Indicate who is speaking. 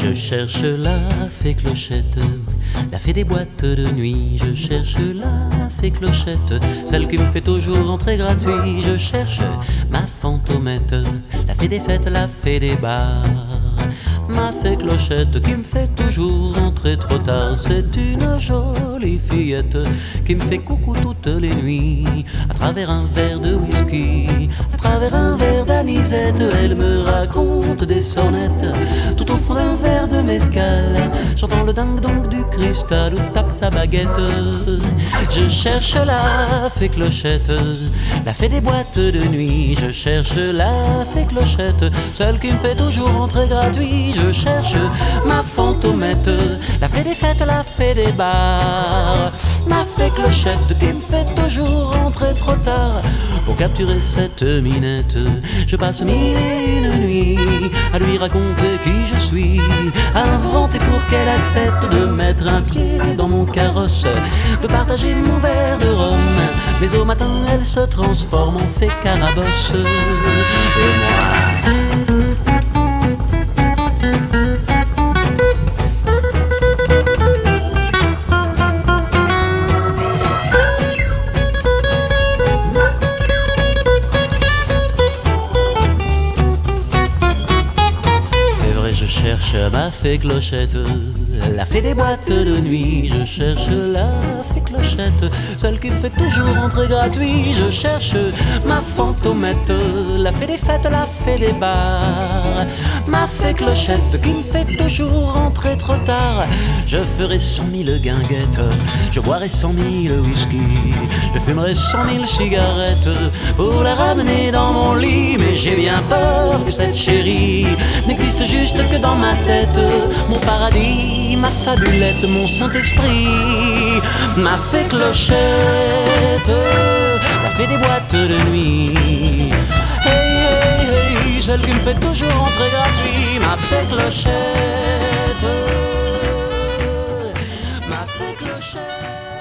Speaker 1: Je cherche la fée Clochette, la fée des boîtes de nuit. Je cherche la fée Clochette, celle qui me fait toujours entrer gratuit. Je cherche ma fantomette, la fée des fêtes, la fée des bars. Ma fée Clochette qui me fait toujours entrer trop tard. C'est une jolie fillette qui me fait coucou toutes les nuits. À travers un verre de whisky, à travers un verre d'anisette, elle me raconte des sonnettes tout au fond d'un verre de mescal. J'entends le ding-dong du cristal où tape sa baguette. Je cherche la fée Clochette, la fée des boîtes de nuit. Je cherche la fée Clochette, celle qui me fait toujours entrer gratuit. Je cherche ma fantomette, la fée des fêtes, la fée des bars. Ma fée Clochette qui me fait toujours rentrer trop tard. Pour capturer cette minette, je passe mille et une nuits à lui raconter qui je suis, à inventer pour qu'elle accepte de mettre un pied dans mon carrosse, de partager mon verre de rhum. Mais au matin elle se transforme en fée carabosse. Et moi, je cherche ma fée Clochette, la fée des boîtes de nuit. Je cherche la fée Clochette, celle qui me fait toujours entrer gratuit. Je cherche ma fantomette, la fée des fêtes, la fée des bars. Ma fée Clochette qui me fait toujours entrer trop tard. Je ferai 100 000 guinguettes, je boirai 100 000 whisky, je fumerai 100 000 cigarettes pour la ramener dans mon lit. Mais j'ai bien peur que cette chérie n'existe juste que dans ma tête. Mon paradis, ma fabulette, mon Saint-Esprit. Ma fée Clochette, la fée des boîtes de nuit. Hey, hey, hey, celle qui me fait toujours entrer gratuit. Ma fée Clochette, ma fée Clochette.